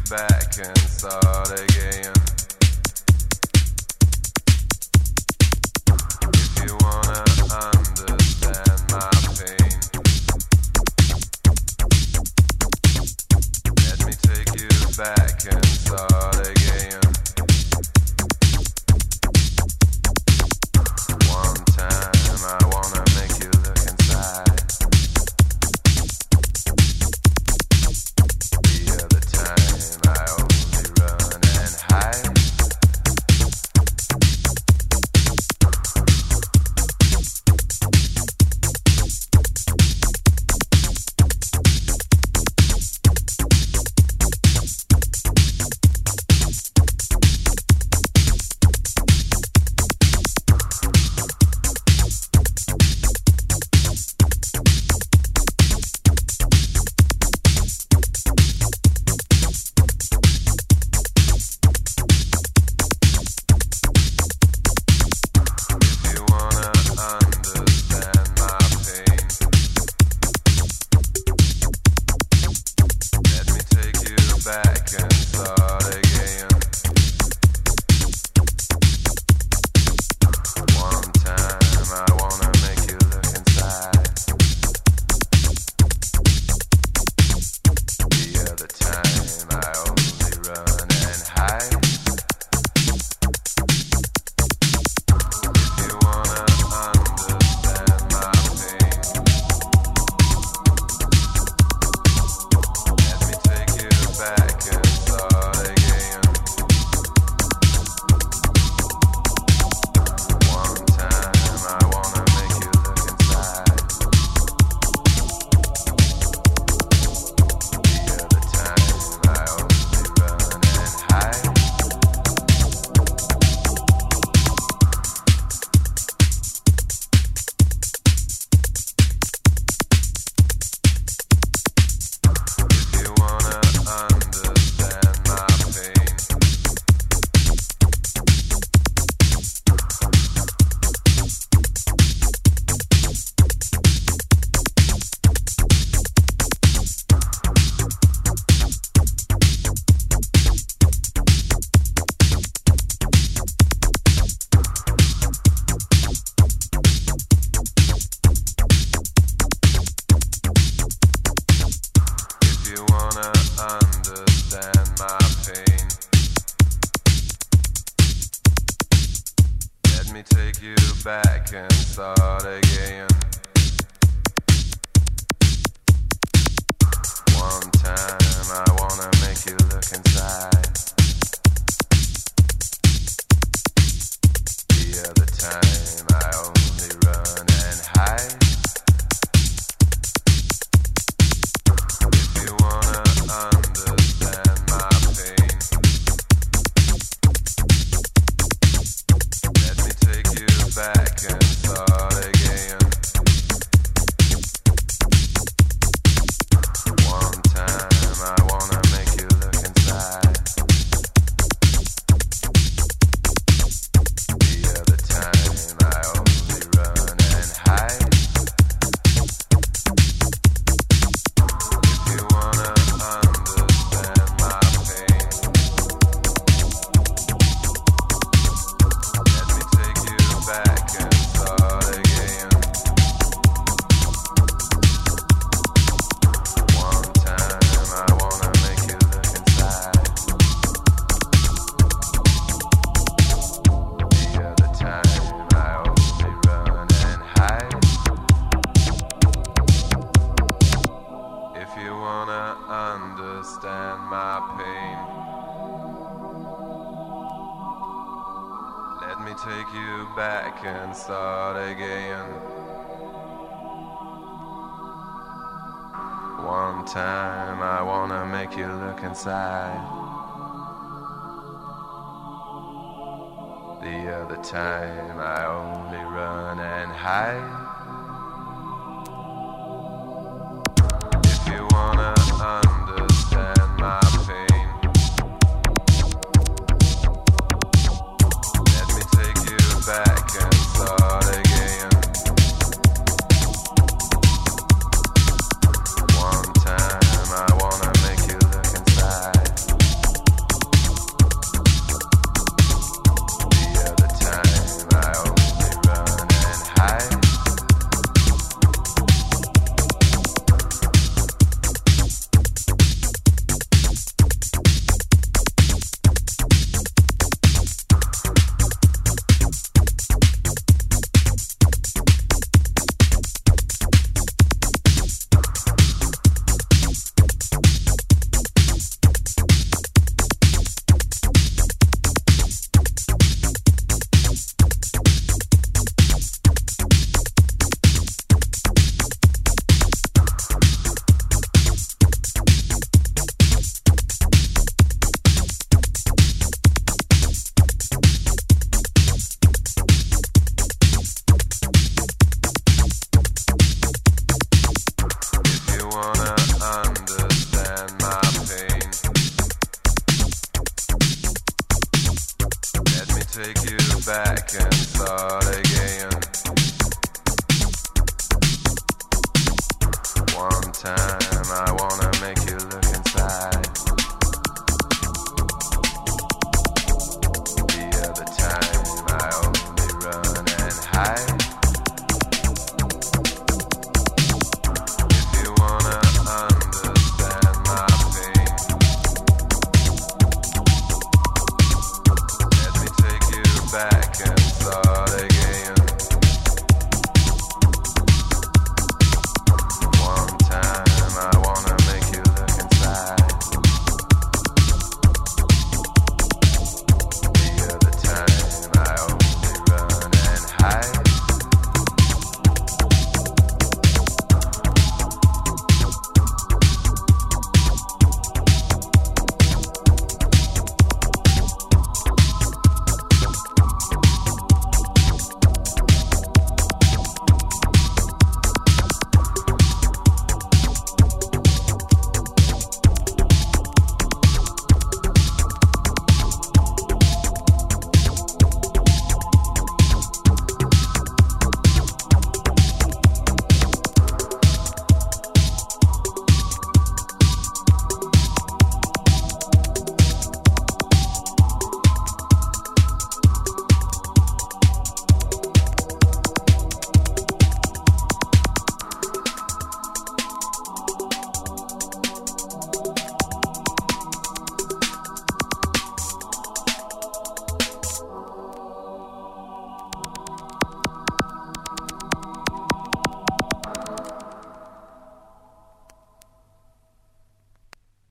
back and start again. If you wanna understand my pain, let me take you back and start again. One time I wanna make you look inside. The other time I only run and hide. Back and start again. One time I wanna make you look inside. The other time I only run and hide. If you wanna understand my pain, let me take you back and start again. One time I wanna make you look inside. The other time I only run and hide. If you wanna understand my pain, let me take you back and start again. One time I wanna make you look inside. The other time I only run and hide. If you wanna understand my pain, let me take you back and start again. One time I wanna make you look inside. The other time I only run and hide. If you wanna understand my pain, let me take you back and start again. One time I wanna make you look inside. and start again. One time I wanna make you look inside. The other time I only run and hide. If you wanna understand my pain, let me take you back and start